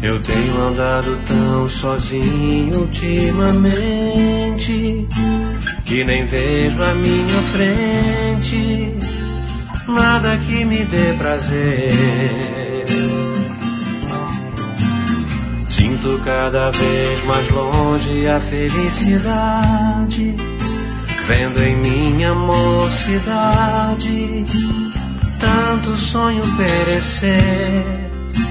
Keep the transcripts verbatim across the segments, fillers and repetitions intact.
Eu tenho andado tão sozinho ultimamente que nem vejo à minha frente nada que me dê prazer. Sinto cada vez mais longe a felicidade, vendo em minha mocidade tanto sonho perecer.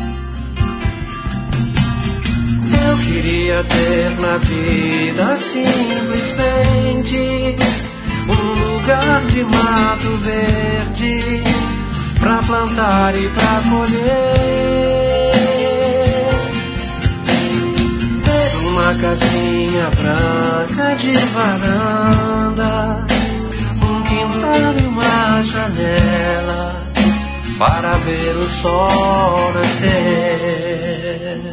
Eu queria ter na vida simplesmente um lugar de mato verde pra plantar e pra colher, ter uma casinha branca de varanda, um quintal e uma janela para ver o sol nascer.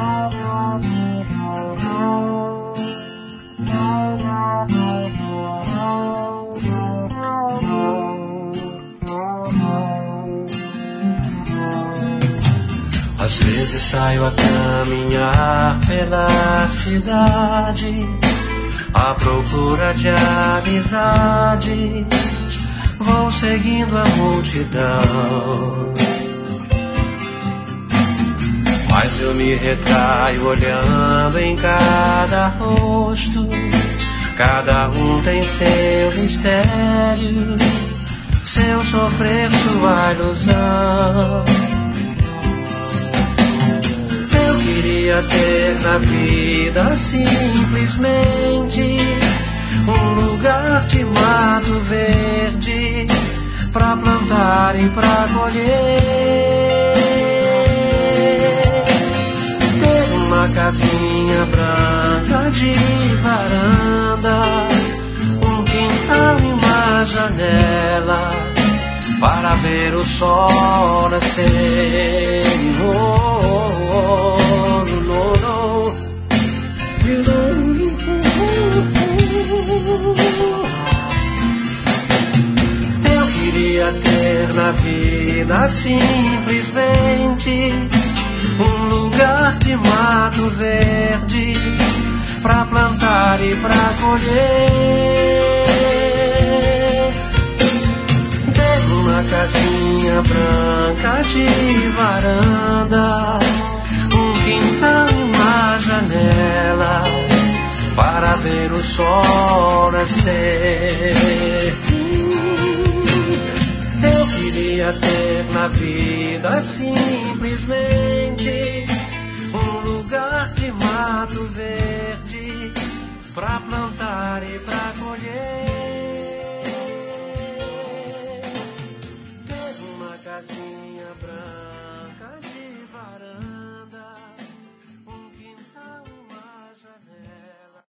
Às vezes saio a caminhar pela cidade à procura de amizades, vou seguindo a multidão, mas eu me retraio olhando em cada rosto, cada um tem seu mistério, seu sofrer, sua ilusão. Eu queria ter na vida simplesmente um lugar de mato verde pra plantar e pra colher, ter uma casinha branca de varanda, um quintal e uma janela para ver o sol nascer. Oh, oh, oh, no, no. You know. Eu queria ter na vida simplesmente um lugar de mato verde pra plantar e pra colher, ter uma casinha branca de varanda, um quintal e uma janela para ver o sol nascer. Eu queria ter na vida simplesmente um lugar de mato verde pra plantar e pra